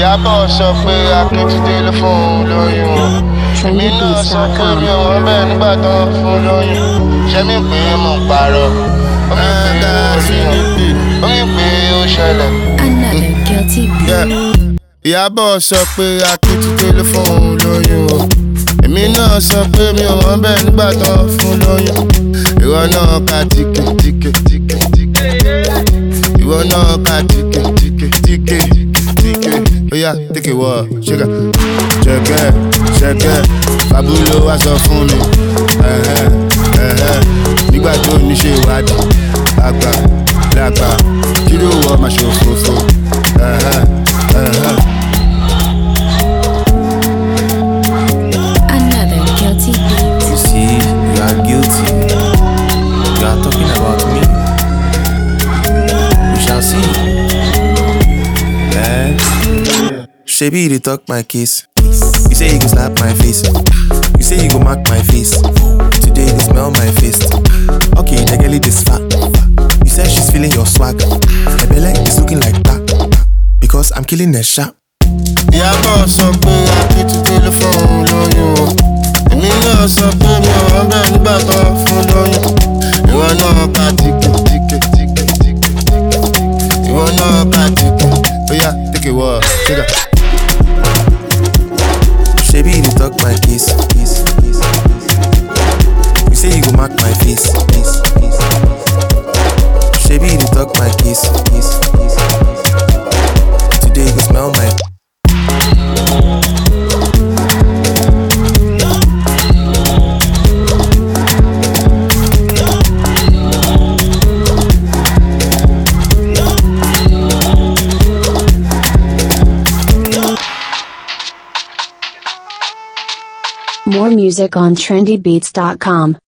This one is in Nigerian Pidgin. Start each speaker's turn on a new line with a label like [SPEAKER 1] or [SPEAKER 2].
[SPEAKER 1] Ìyábọ̀ sọ pé Akíntúndé ló fún òun lóyún o. Èmi náà sọ pé mi ò mọ̀ bẹ́ẹ̀ nígbà tó ń fún lóyún. Ṣé mi pé mo ń parọ́? Ó mi pé ó rí o. Ó mi pé ó ṣẹlẹ̀.
[SPEAKER 2] Another guilty beat.
[SPEAKER 1] Ìyábọ̀ sọ pé Akíntúndé ló fún òun lóyún o. Èmi náà sọ pé mi ò mọ̀ bẹ́ẹ̀ nígbà tó ń fún lóyún. Ìwọ náà ka tíkè tíkè tíkè tíkè. Ìwọ náà ka tíkè tíkè tíkè tíkè. Oya tíkè wọ ṣẹ́gà. Ṣẹ́gẹ́ ṣẹ́gẹ́ Babulo wá sọ fún mi. Nígbà tó ní ṣe ìwádìí. Àgbà làgbà kí ló wọ máa ṣòfófó.
[SPEAKER 2] Another guilty beat.
[SPEAKER 3] You see, you are guilty. You are talking about me. We shall see. Shebi, you talk my case. You say you go slap my face. You say you go mark my face. Today they smell my face. Okay, the girl is fat. You said she's feeling your swag. My belly is looking like that because I'm killing a shot.
[SPEAKER 1] Ìyábọ̀ sọ pé Akíntúndé ló fún òun lóyún o. Èmi náà sọ pé mi ò mọ̀ bẹ́ẹ̀ nígbà tó ń fún lóyún. Ìwọ náà ka tíkè tíkè tíkè tíkè. Ìwọ náà ka tíkè. Oya tíkè wọ ṣẹ́gà.
[SPEAKER 3] Shebi, you talk my case. You say you go mark my face. Shebi, you talk my case. Today you go smell my.
[SPEAKER 2] More music on trendybeats.com.